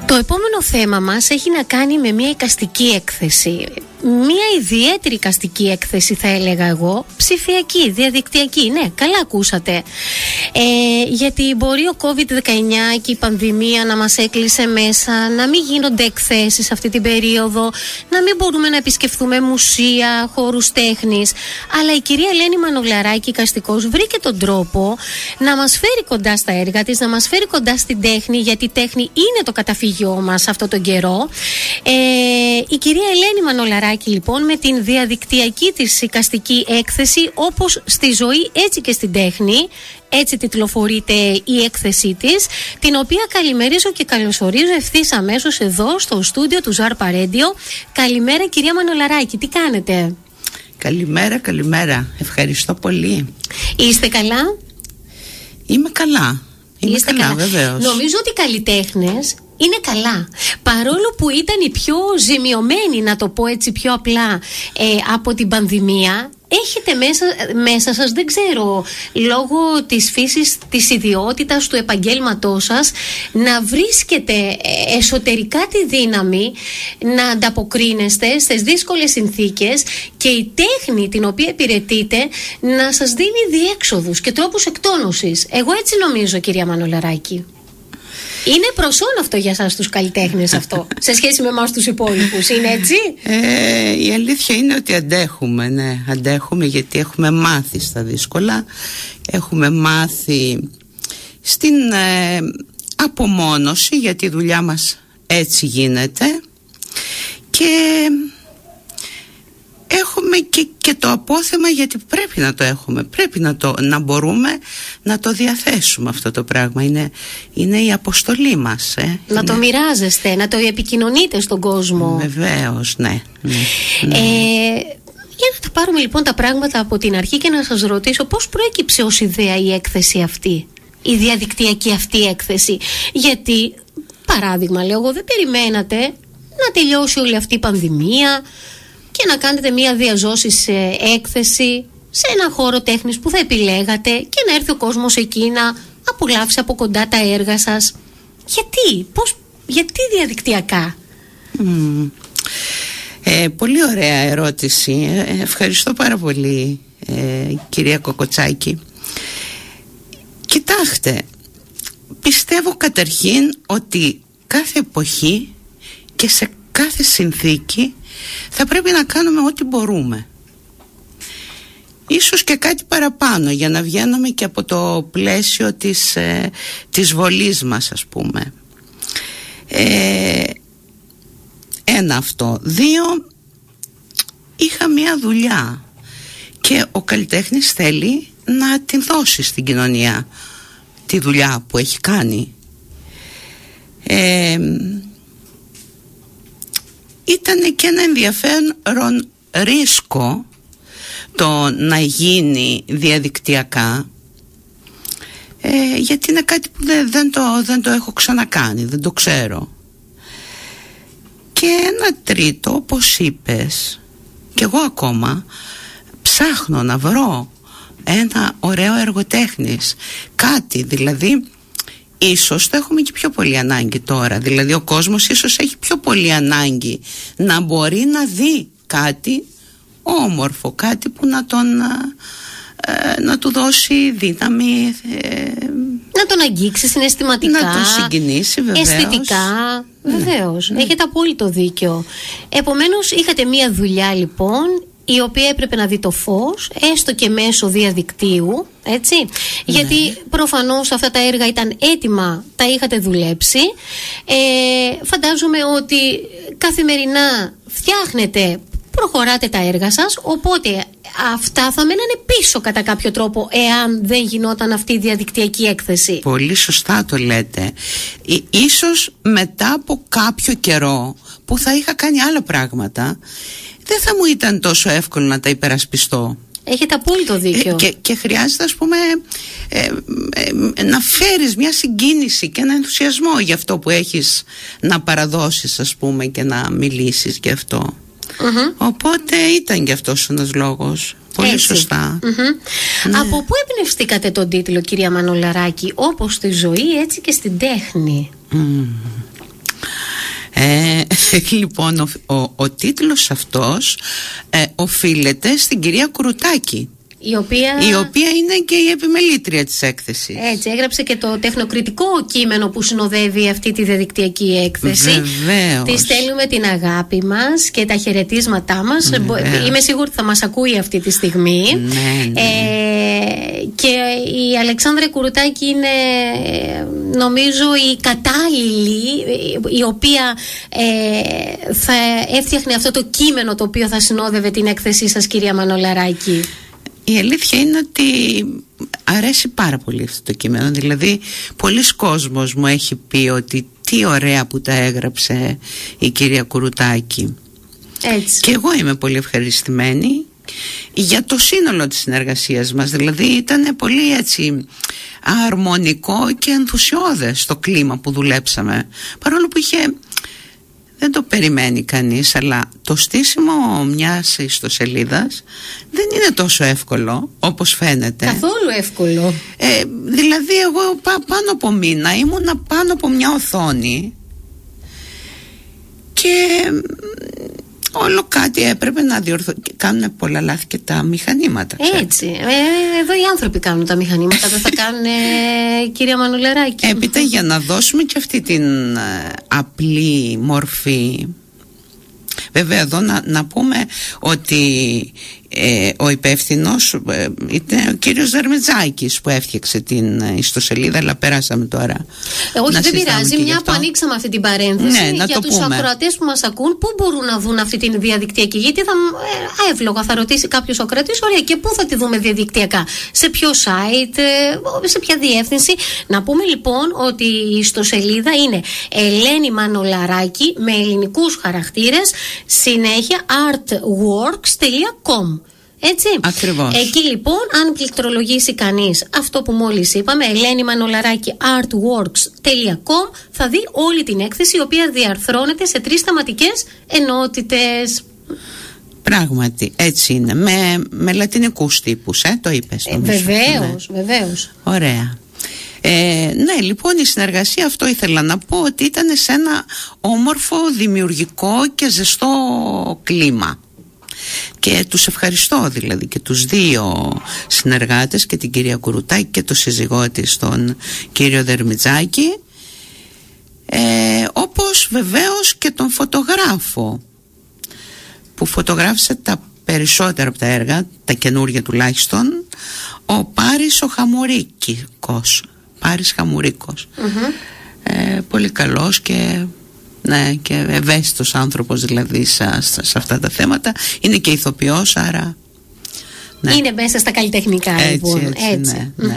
Το επόμενο θέμα μας έχει να κάνει με μια εικαστική έκθεση. Μια ιδιαίτερη εικαστική έκθεση θα έλεγα εγώ. Ψηφιακή, διαδικτυακή. Ναι, καλά ακούσατε. Γιατί μπορεί ο COVID-19 και η πανδημία να μας έκλεισε μέσα, να μην γίνονται εκθέσεις αυτή την περίοδο, να μην μπορούμε να επισκεφθούμε μουσεία, χώρους τέχνης. Αλλά η κυρία Ελένη Μανολαράκη, εικαστικός, βρήκε τον τρόπο να μας φέρει κοντά στα έργα της, να μας φέρει κοντά στην τέχνη, γιατί η τέχνη είναι το καταφύγιό μας αυτόν τον καιρό. Η κυρία Ελένη Μανολαράκη λοιπόν, με την διαδικτυακή της εικαστική έκθεση, όπως στη ζωή έτσι και στην τέχνη, έτσι τιτλοφορείται η έκθεσή της, την οποία καλημερίζω και καλωσορίζω ευθύς αμέσως εδώ στο στούντιο του Ζάρπα Radio. Καλημέρα κυρία Μανολαράκη, τι κάνετε? Καλημέρα, καλημέρα, ευχαριστώ πολύ. Είστε καλά? Είμαι καλά. Είστε καλά, βεβαίως. Νομίζω ότι οι καλλιτέχνες είναι καλά. Παρόλο που ήταν οι πιο ζημιωμένοι, να το πω έτσι πιο απλά, από την πανδημία, έχετε μέσα σας, δεν ξέρω, λόγω της φύσης, της ιδιότητας, του επαγγέλματός σας, να βρίσκετε εσωτερικά τη δύναμη να ανταποκρίνεστε στις δύσκολες συνθήκες και η τέχνη την οποία υπηρετείτε να σας δίνει διέξοδους και τρόπους εκτόνωσης. Εγώ έτσι νομίζω, κυρία Μανολαράκη. Είναι προσόν αυτό για σας τους καλλιτέχνες αυτό, σε σχέση με εμάς τους υπόλοιπους, είναι έτσι? Η αλήθεια είναι ότι αντέχουμε, ναι, αντέχουμε, γιατί έχουμε μάθει στα δύσκολα, έχουμε μάθει στην απομόνωση, γιατί η δουλειά μας έτσι γίνεται, και έχουμε και το απόθεμα, γιατί πρέπει να το έχουμε, πρέπει να μπορούμε να το διαθέσουμε αυτό το πράγμα. Είναι η αποστολή μας. Να το μοιράζεστε, να το επικοινωνείτε στον κόσμο. Βεβαίως, ναι. Για να τα πάρουμε λοιπόν τα πράγματα από την αρχή και να σας ρωτήσω πώς προέκυψε ως ιδέα η έκθεση αυτή, η διαδικτυακή αυτή έκθεση. Γιατί, παράδειγμα λέω εγώ, δεν περιμένατε να τελειώσει όλη αυτή η πανδημία και να κάνετε μια διαζώσης έκθεση σε ένα χώρο τέχνης που θα επιλέγατε και να έρθει ο κόσμος εκεί να απολαύσει από κοντά τα έργα σας. Γιατί διαδικτυακά? Πολύ ωραία ερώτηση. Ευχαριστώ πάρα πολύ, κυρία Κοκοτσάκη. Κοιτάξτε, πιστεύω καταρχήν ότι κάθε εποχή και σε κάθε συνθήκη θα πρέπει να κάνουμε ό,τι μπορούμε. Ίσως και κάτι παραπάνω, για να βγαίνουμε και από το πλαίσιο της βολής μας, ας πούμε. Ένα αυτό. Δύο, είχα μια δουλειά και ο καλλιτέχνης θέλει να την δώσει στην κοινωνία, τη δουλειά που έχει κάνει. Ήταν και ένα ενδιαφέρον ρίσκο το να γίνει διαδικτυακά, γιατί είναι κάτι που δεν το έχω ξανακάνει, δεν το ξέρω. Και ένα τρίτο, όπως είπες, και εγώ ακόμα ψάχνω να βρω ένα ωραίο έργο τέχνης, κάτι δηλαδή. Ίσως το έχουμε και πιο πολύ ανάγκη τώρα. Δηλαδή ο κόσμος ίσως έχει πιο πολύ ανάγκη να μπορεί να δει κάτι όμορφο, κάτι που να του δώσει δύναμη, να τον αγγίξει συναισθηματικά, να τον συγκινήσει, βεβαίως, αισθητικά. Βεβαίως, έχετε απόλυτο δίκιο. Επομένως είχατε μία δουλειά λοιπόν, η οποία έπρεπε να δει το φως, έστω και μέσω διαδικτύου, έτσι. Γιατί προφανώς αυτά τα έργα ήταν έτοιμα, τα είχατε δουλέψει. Φαντάζομαι ότι καθημερινά φτιάχνετε, προχωράτε τα έργα σας, οπότε αυτά θα μένανε πίσω κατά κάποιο τρόπο εάν δεν γινόταν αυτή η διαδικτυακή έκθεση. Πολύ σωστά το λέτε. Ίσως μετά από κάποιο καιρό που θα είχα κάνει άλλα πράγματα, δεν θα μου ήταν τόσο εύκολο να τα υπερασπιστώ. Έχετε απόλυτο δίκιο. Και χρειάζεται, ας πούμε, να φέρεις μια συγκίνηση και ένα ενθουσιασμό για αυτό που έχεις να παραδώσεις, ας πούμε, και να μιλήσεις γι' αυτό. Οπότε ήταν και αυτός ένας λόγος. Πολύ σωστά. Ναι. Από πού εμπνευστήκατε τον τίτλο, κυρία Μανολαράκη, όπως στη ζωή έτσι και στην τέχνη? Λοιπόν, ο τίτλος αυτός οφείλεται στην κυρία Κουρτάκη, η οποία είναι και η επιμελήτρια της έκθεσης. Έτσι, έγραψε και το τεχνοκριτικό κείμενο που συνοδεύει αυτή τη διαδικτυακή έκθεση. Βεβαίως. Τη στέλνουμε την αγάπη μας και τα χαιρετίσματά μας. Είμαι σίγουρη ότι θα μας ακούει αυτή τη στιγμή. Ναι. Και η Αλεξάνδρα Κουρτάκη είναι, νομίζω, η κατάλληλη, η οποία θα έφτιαχνε αυτό το κείμενο το οποίο θα συνόδευε την έκθεσή σας, κυρία Μανολαράκη. Η αλήθεια είναι ότι αρέσει πάρα πολύ αυτό το κείμενο. Δηλαδή, πολλοί κόσμος μου έχει πει ότι τι ωραία που τα έγραψε η κυρία Κουρτάκη. Έτσι. Και εγώ είμαι πολύ ευχαριστημένη για το σύνολο της συνεργασίας μας. Δηλαδή, ήταν πολύ έτσι αρμονικό και ενθουσιώδες το κλίμα που δουλέψαμε. Παρόλο που δεν το περιμένει κανείς, αλλά το στήσιμο μιας ιστοσελίδας δεν είναι τόσο εύκολο όπως φαίνεται. Καθόλου εύκολο. Δηλαδή εγώ πάνω από μήνα ήμουνα πάνω από μια οθόνη και όλο κάτι έπρεπε να κάνουν πολλά λάθη και τα μηχανήματα. Έτσι. Εδώ οι άνθρωποι κάνουν τα μηχανήματα. Δεν θα κάνουν, κυρία Μανολαράκη. Έπειτα, για να δώσουμε και αυτή την απλή μορφή. Βέβαια, εδώ να πούμε ότι ο υπεύθυνος ήταν ο κύριος Δερμετζάκης που έφτιαξε την ιστοσελίδα, αλλά περάσαμε τώρα. Όχι, δεν πειράζει, μια που ανοίξαμε αυτή την παρένθεση, ναι, για τους ακροατές που μας ακούν, πού μπορούν να δουν αυτή την διαδικτυακή? Γιατί εύλογα θα ρωτήσει κάποιος ο ακροατής, ωραία, και πού θα τη δούμε διαδικτυακά, σε ποιο site, σε ποια διεύθυνση? Να πούμε λοιπόν ότι η ιστοσελίδα είναι Ελένη Μανολαράκη με ελληνικούς χαρακτήρες, συνέχεια artworks.com. Έτσι. Ακριβώς. Εκεί λοιπόν, αν πληκτρολογήσει κανείς αυτό που μόλις είπαμε, Ελένη Μανολαράκη artworks.com, θα δει όλη την έκθεση, η οποία διαρθρώνεται σε 3 θεματικές ενότητες. Πράγματι, έτσι είναι. Με λατινικούς τύπους, το είπες. Βεβαίως, βεβαίως. Ωραία. Ναι, λοιπόν, η συνεργασία, αυτό ήθελα να πω, ότι ήταν σε ένα όμορφο, δημιουργικό και ζεστό κλίμα. Και τους ευχαριστώ δηλαδή και τους δύο συνεργάτες, και την κυρία Κουρτάκη και το σύζυγό της, τον κύριο Δερμετζάκη, όπως βεβαίως και τον φωτογράφο που φωτογράφησε τα περισσότερα από τα έργα, τα καινούργια τουλάχιστον, ο Πάρης ο Χαμουρίκος. Πάρης Χαμουρίκος. Πολύ καλός και και ευαίσθητος άνθρωπος, δηλαδή σε αυτά τα θέματα. Είναι και ηθοποιός, άρα ναι. Είναι μέσα στα καλλιτεχνικά, λοιπόν. Έτσι. Ναι.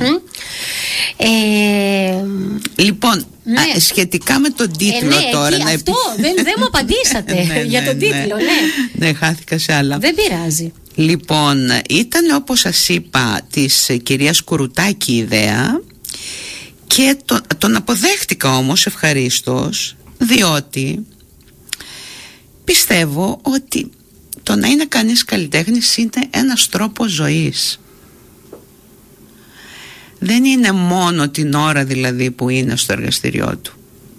Λοιπόν, ναι. Σχετικά με τον τίτλο τώρα. Αυτό δεν μου απαντήσατε για τον τίτλο. Ναι, χάθηκα σε άλλα. Δεν πειράζει. Λοιπόν, ήταν, όπως σας είπα, της κυρίας Κουρτάκη η ιδέα, και τον αποδέχτηκα όμως ευχαρίστως, διότι πιστεύω ότι το να είναι κανείς καλλιτέχνης είναι ένας τρόπος ζωής. Δεν είναι μόνο την ώρα δηλαδή που είναι στο εργαστηριό του.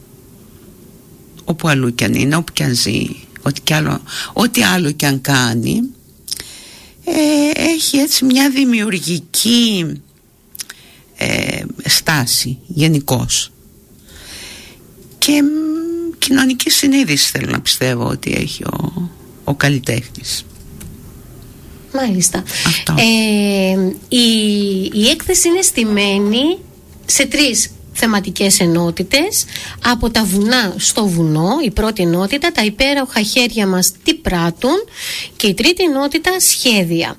Όπου αλλού κι αν είναι, όπου κι αν ζει, ό,τι άλλο κι αν κάνει, έχει έτσι μια δημιουργική στάση γενικώς. Και κοινωνική συνείδηση θέλω να πιστεύω ότι έχει ο καλλιτέχνης. Μάλιστα. Η έκθεση είναι στημένη σε 3 θεματικές ενότητες. Από τα βουνά στο βουνό, η πρώτη ενότητα, τα υπέροχα χέρια μας τι πράττουν, και η τρίτη ενότητα, σχέδια.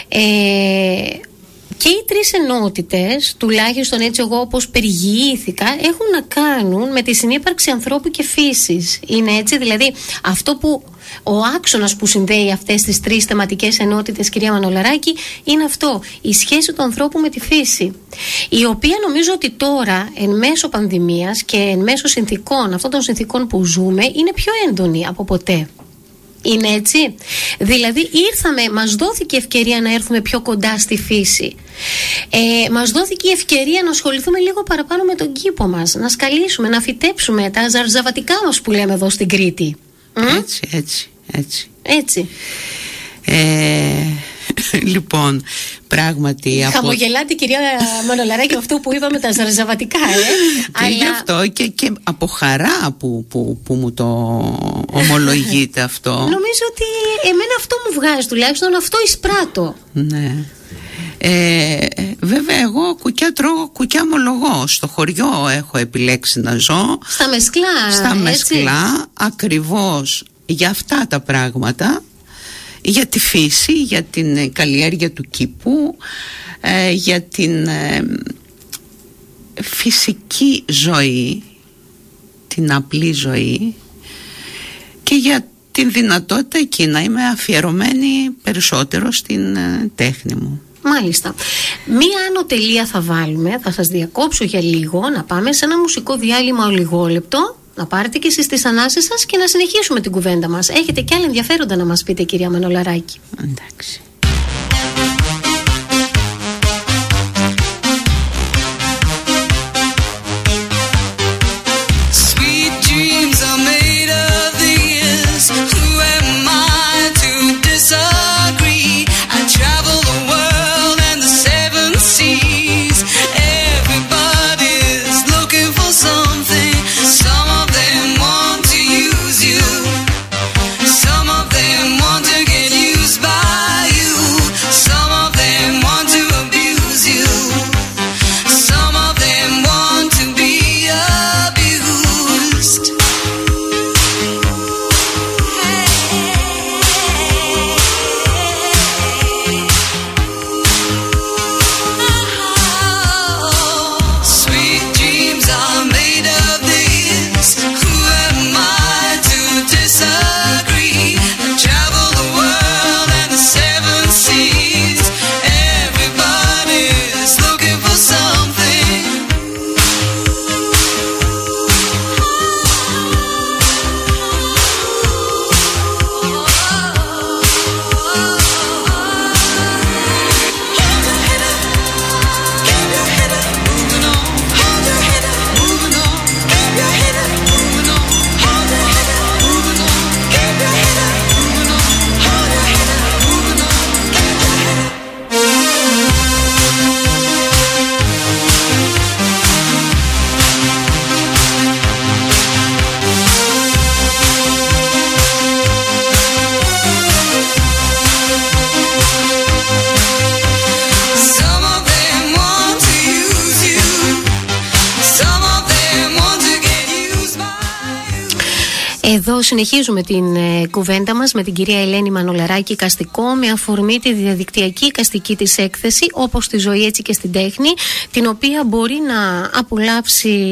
Και οι 3 ενότητες, τουλάχιστον έτσι εγώ όπως περιηγήθηκα, έχουν να κάνουν με τη συνύπαρξη ανθρώπου και φύσης. Είναι έτσι, δηλαδή αυτό που, ο άξονας που συνδέει αυτές τις 3 θεματικές ενότητες, κυρία Μανολαράκη, είναι αυτό, η σχέση του ανθρώπου με τη φύση, η οποία νομίζω ότι τώρα, εν μέσω πανδημίας και εν μέσω συνθήκων, αυτών των συνθήκων που ζούμε, είναι πιο έντονη από ποτέ. Είναι έτσι? Δηλαδή μας δόθηκε ευκαιρία να έρθουμε πιο κοντά στη φύση. Μας δόθηκε η ευκαιρία να ασχοληθούμε λίγο παραπάνω με τον κήπο μας, να σκαλίσουμε, να φυτέψουμε τα ζαρζαβατικά μας που λέμε εδώ στην Κρήτη. Έτσι. Λοιπόν, πράγματι χαμογελάτε κυρία Μανολαράκη αυτό που είπαμε τα ζαρζαβατικά και γι' αυτό και από χαρά που μου το ομολογείτε αυτό. Νομίζω ότι εμένα αυτό μου βγάζει, τουλάχιστον αυτό εισπράττω. Ναι. Βέβαια εγώ κουκιά τρώω, κουκιά ομολογώ. Στο χωριό έχω επιλέξει να ζω. Στα Μεσκλά ακριβώς για αυτά τα πράγματα, για τη φύση, για την καλλιέργεια του κήπου, για την φυσική ζωή, την απλή ζωή, και για την δυνατότητα εκεί να είμαι αφιερωμένη περισσότερο στην τέχνη μου. Μάλιστα. Μία άνω τελεία θα βάλουμε, θα σας διακόψω για λίγο, να πάμε σε ένα μουσικό διάλειμμα ολιγόλεπτο, να πάρετε και εσείς τις ανάσεις σας και να συνεχίσουμε την κουβέντα μας. Έχετε κι άλλα ενδιαφέροντα να μας πείτε, κυρία Μανολαράκη? Εντάξει. Εδώ συνεχίζουμε την κουβέντα μας με την κυρία Ελένη Μανολαράκη Εικαστικό, με αφορμή τη διαδικτυακή εικαστική της έκθεση όπως στη ζωή έτσι και στην τέχνη, την οποία μπορεί να απολαύσει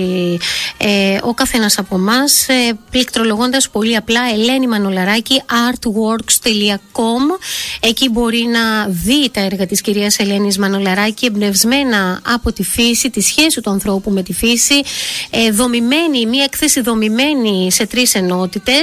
ο καθένας από εμάς πληκτρολογώντας πολύ απλά Ελένη Μανολαράκη artworks.com. Εκεί μπορεί να δει τα έργα της κυρίας Ελένης Μανολαράκη εμπνευσμένα από τη φύση, τη σχέση του ανθρώπου με τη φύση, δομημένη, μια έκθεση δομημένη σε 3 ενότητες.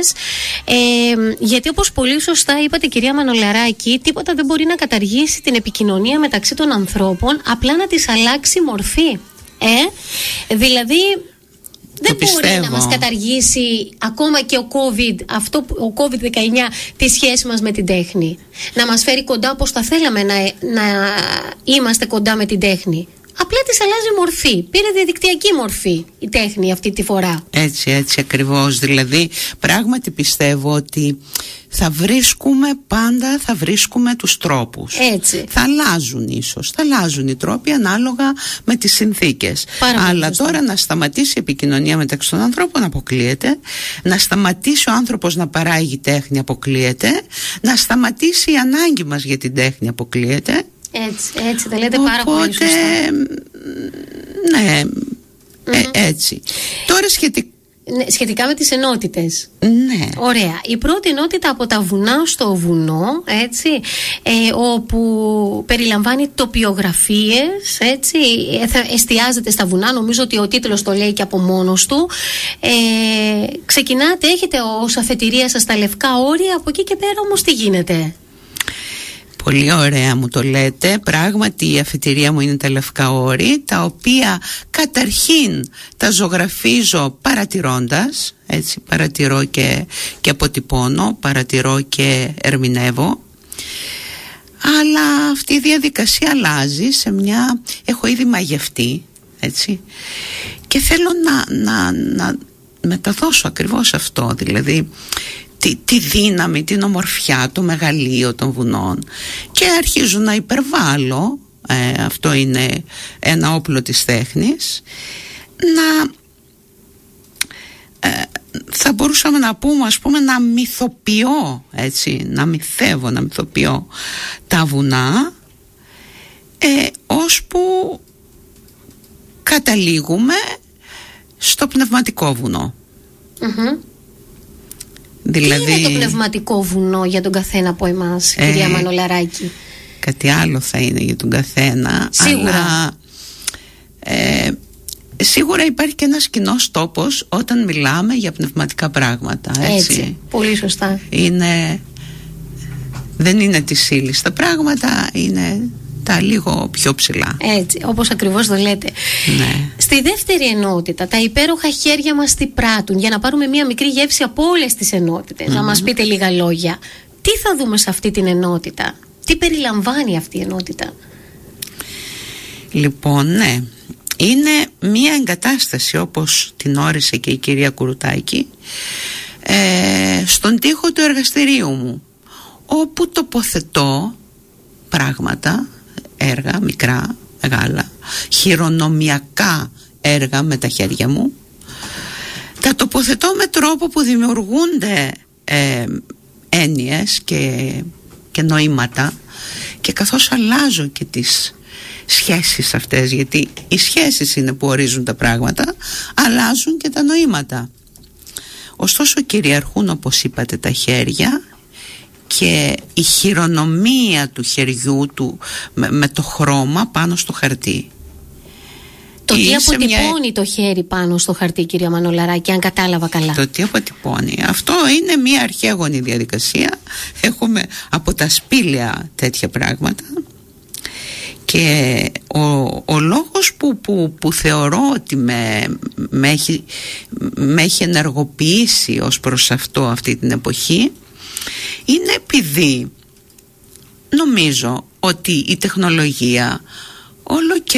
Γιατί όπως πολύ σωστά είπατε, κυρία Μανολαράκη, τίποτα δεν μπορεί να καταργήσει την επικοινωνία μεταξύ των ανθρώπων, απλά να της αλλάξει μορφή. Δηλαδή δεν μπορεί να μας καταργήσει ακόμα και ο COVID-19 τη σχέση μας με την τέχνη. Να μας φέρει κοντά όπως θα θέλαμε να είμαστε κοντά με την τέχνη. Απλά της αλλάζει μορφή. Πήρε διαδικτυακή μορφή η τέχνη αυτή τη φορά. Έτσι ακριβώς. Δηλαδή πράγματι πιστεύω ότι θα βρίσκουμε τους τρόπους. Έτσι. Θα αλλάζουν ίσως, θα αλλάζουν οι τρόποι ανάλογα με τις συνθήκες. Αλλά τώρα να σταματήσει η επικοινωνία μεταξύ των ανθρώπων αποκλείεται. Να σταματήσει ο άνθρωπος να παράγει τέχνη αποκλείεται. Να σταματήσει η ανάγκη μας για την τέχνη αποκλείεται. Έτσι, τα λέτε πάρα πολύ σωστά. Ναι, έτσι. Τώρα σχετικά με τις ενότητες. Ναι. Ωραία. Η πρώτη ενότητα από τα βουνά στο βουνό, έτσι, όπου περιλαμβάνει τοπιογραφίες, έτσι, εστιάζεται στα βουνά. Νομίζω ότι ο τίτλος το λέει και από μόνος του. ξεκινάτε, έχετε ως αφετηρία σας τα λευκά όρια, από εκεί και πέρα όμως τι γίνεται? Πολύ ωραία μου το λέτε. Πράγματι η αφετηρία μου είναι τα λευκά όρη, τα οποία καταρχήν τα ζωγραφίζω παρατηρώντας, έτσι, παρατηρώ και αποτυπώνω, παρατηρώ και ερμηνεύω. Αλλά αυτή η διαδικασία αλλάζει σε μια... Έχω ήδη μαγευτεί, έτσι, και θέλω να μεταδώσω ακριβώς αυτό, δηλαδή τη δύναμη, την ομορφιά, το μεγαλείο των βουνών, και αρχίζω να υπερβάλλω, αυτό είναι ένα όπλο της τέχνης, θα μπορούσαμε να πούμε, ας πούμε, να μυθοποιώ, έτσι, να μυθεύω, να μυθοποιώ τα βουνά, ώσπου καταλήγουμε στο πνευματικό βουνό. Δηλαδή, τι είναι το πνευματικό βουνό για τον καθένα από εμάς, κυρία Μανολαράκη? Κάτι άλλο θα είναι για τον καθένα. Σίγουρα. Αλλά, σίγουρα υπάρχει και ένας κοινός τόπος όταν μιλάμε για πνευματικά πράγματα. Έτσι, πολύ σωστά. Δεν είναι της ύλης τα πράγματα, είναι τα λίγο πιο ψηλά. Έτσι, όπως ακριβώς το λέτε. Ναι. Στη δεύτερη ενότητα, τα υπέροχα χέρια μας τι πράττουν, για να πάρουμε μία μικρή γεύση από όλες τις ενότητες, να μας πείτε λίγα λόγια. Τι θα δούμε σε αυτή την ενότητα? Τι περιλαμβάνει αυτή η ενότητα? Λοιπόν, ναι, είναι μία εγκατάσταση, όπως την όρισε και η κυρία Κουρουτάκη, στον τοίχο του εργαστηρίου μου, όπου τοποθετώ πράγματα, έργα μικρά, μεγάλα, χειρονομιακά έργα με τα χέρια μου. Τα τοποθετώ με τρόπο που δημιουργούνται έννοιες και νοήματα, και καθώς αλλάζω και τις σχέσεις αυτές, γιατί οι σχέσεις είναι που ορίζουν τα πράγματα, αλλάζουν και τα νοήματα. Ωστόσο κυριαρχούν, όπως είπατε, τα χέρια και η χειρονομία του χεριού του με το χρώμα πάνω στο χαρτί. Το τι αποτυπώνει το χέρι πάνω στο χαρτί, κυρία Μανολαράκη, αν κατάλαβα καλά? Το τι αποτυπώνει, αυτό είναι μια αρχαίγονη διαδικασία. Έχουμε από τα σπήλαια τέτοια πράγματα, και ο λόγος που θεωρώ ότι με έχει ενεργοποιήσει ως προς αυτό αυτή την εποχή είναι επειδή νομίζω ότι η τεχνολογία όλο και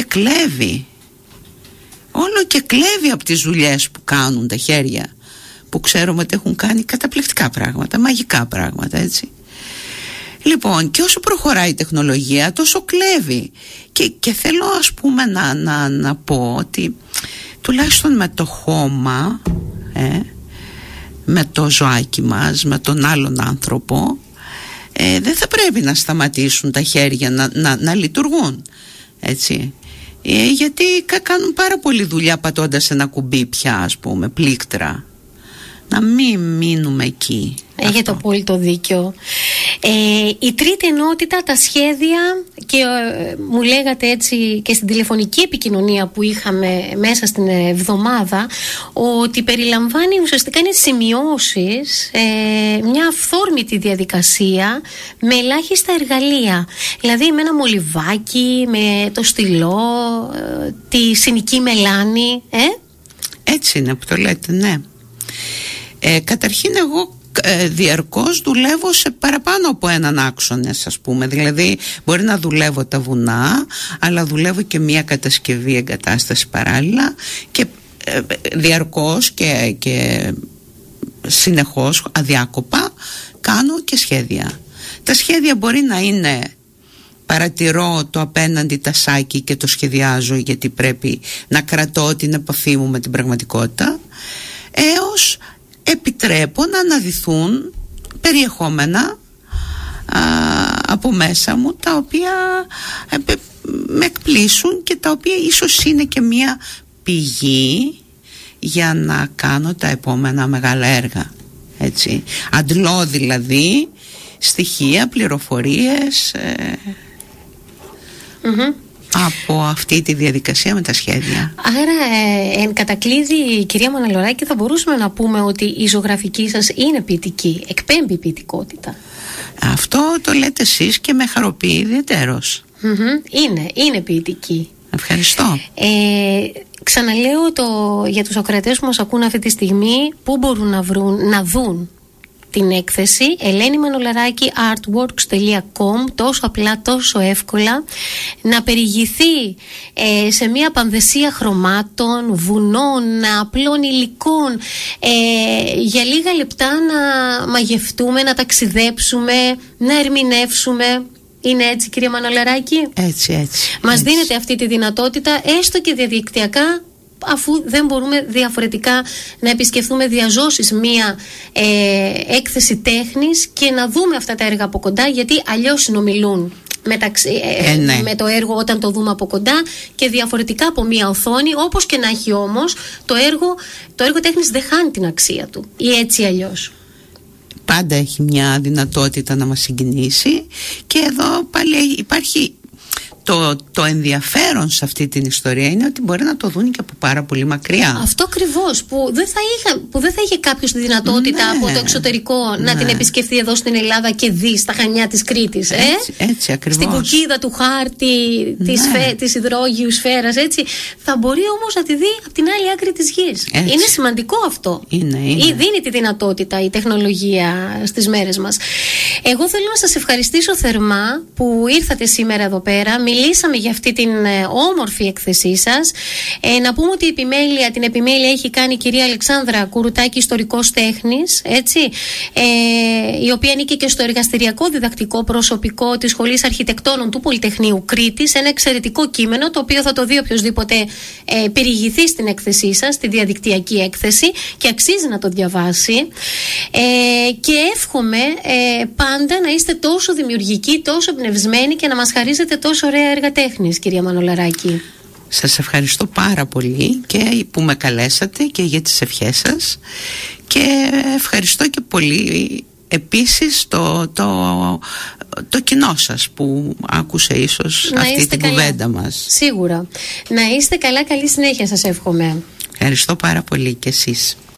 κλέβει από τις δουλειές που κάνουν τα χέρια, που ξέρουμε ότι έχουν κάνει καταπληκτικά πράγματα, μαγικά πράγματα, έτσι. Λοιπόν, και όσο προχωράει η τεχνολογία, τόσο κλέβει, και θέλω, ας πούμε, να πω ότι τουλάχιστον με το χώμα, με το ζωάκι μας, με τον άλλον άνθρωπο, δεν θα πρέπει να σταματήσουν τα χέρια να λειτουργούν, έτσι, γιατί κάνουν πάρα πολλή δουλειά πατώντας ένα κουμπί πια, ας πούμε, πλήκτρα. Να μην μείνουμε εκεί. Έχετε απόλυτο δίκιο. Η τρίτη ενότητα, τα σχέδια, και μου λέγατε έτσι και στην τηλεφωνική επικοινωνία που είχαμε μέσα στην εβδομάδα, ότι περιλαμβάνει ουσιαστικά είναι σημειώσεις, μια αυθόρμητη διαδικασία με ελάχιστα εργαλεία. Δηλαδή με ένα μολυβάκι, με το στυλό, τη συνοική μελάνη. Έτσι είναι που το λέτε, ναι. Καταρχήν εγώ διαρκώς δουλεύω σε παραπάνω από έναν άξονα, ας πούμε. Δηλαδή μπορεί να δουλεύω τα βουνά, αλλά δουλεύω και μια κατασκευή εγκατάσταση παράλληλα, και διαρκώς και συνεχώς αδιάκοπα κάνω και σχέδια. Τα σχέδια μπορεί να είναι παρατηρώ το απέναντι τασάκι και το σχεδιάζω, γιατί πρέπει να κρατώ την επαφή μου με την πραγματικότητα, έως επιτρέπω να αναδυθούν περιεχόμενα από μέσα μου, τα οποία με εκπλήσουν και τα οποία ίσως είναι και μια πηγή για να κάνω τα επόμενα μεγάλα έργα, έτσι. Αντλώ δηλαδή στοιχεία, πληροφορίες, από αυτή τη διαδικασία με τα σχέδια. Άρα εν κατακλείδη, κυρία Μανολαράκη, θα μπορούσαμε να πούμε ότι η ζωγραφική σας είναι ποιητική, εκπέμπει ποιητικότητα. Αυτό το λέτε εσείς και με χαροποιεί ιδιαιτέρως. Είναι ποιητική. Ευχαριστώ. Ξαναλέω για τους ακροατές που μας ακούν αυτή τη στιγμή, πού μπορούν να δουν την έκθεση. Ελένη Μανολαράκη, artworks.com, τόσο απλά, τόσο εύκολα, να περιηγηθεί σε μια πανδεσία χρωμάτων, βουνών, απλών υλικών, για λίγα λεπτά να μαγευτούμε, να ταξιδέψουμε, να ερμηνεύσουμε. Είναι έτσι, κυρία Μανολαράκη? Έτσι. Μας δίνεται αυτή τη δυνατότητα, έστω και διαδικτυακά, αφού δεν μπορούμε διαφορετικά να επισκεφθούμε διαζώσεις μία έκθεση τέχνης και να δούμε αυτά τα έργα από κοντά, γιατί αλλιώς συνομιλούν με το έργο όταν το δούμε από κοντά και διαφορετικά από μία οθόνη. Όπως και να έχει όμως, το έργο τέχνης δεν χάνει την αξία του, ή έτσι αλλιώς. Πάντα έχει μια δυνατότητα να μας συγκινήσει, και εδώ πάλι υπάρχει το ενδιαφέρον σε αυτή την ιστορία, είναι ότι μπορεί να το δουν και από πάρα πολύ μακριά. Αυτό ακριβώς, που δεν θα είχε κάποιος τη δυνατότητα από το εξωτερικό να την επισκεφθεί εδώ στην Ελλάδα και δει στα Χανιά της Κρήτης. Έτσι ακριβώς. Στην κουκίδα του χάρτη της υδρόγειου σφαίρας, έτσι. Θα μπορεί όμως να τη δει από την άλλη άκρη της γης. Είναι σημαντικό αυτό. Δίνει τη δυνατότητα η τεχνολογία στις μέρες μας. Εγώ θέλω να σας ευχαριστήσω θερμά που ήρθατε σήμερα εδώ πέρα. Μιλήσαμε για αυτή την όμορφη έκθεσή σας. Να πούμε ότι την επιμέλεια έχει κάνει η κυρία Αλεξάνδρα Κουρουτάκη, ιστορικός τέχνης, έτσι, η οποία ανήκε και στο εργαστηριακό διδακτικό προσωπικό της Σχολής Αρχιτεκτόνων του Πολυτεχνείου Κρήτης. Ένα εξαιρετικό κείμενο, το οποίο θα το δει οποιοσδήποτε περιηγηθεί στην έκθεσή σας, στη διαδικτυακή έκθεση, και αξίζει να το διαβάσει. Και εύχομαι πάντα να είστε τόσο δημιουργικοί, τόσο πνευσμένοι και να μας χαρίζετε τόσο ωραία έργα τέχνης, κυρία Μανολαράκη. Σας ευχαριστώ πάρα πολύ και που με καλέσατε και για τις ευχές σας, και ευχαριστώ και πολύ επίσης το κοινό σας που άκουσε ίσως αυτή την κουβέντα μας. Σίγουρα. Να είστε καλά, καλή συνέχεια σας εύχομαι. Ευχαριστώ πάρα πολύ και εσείς.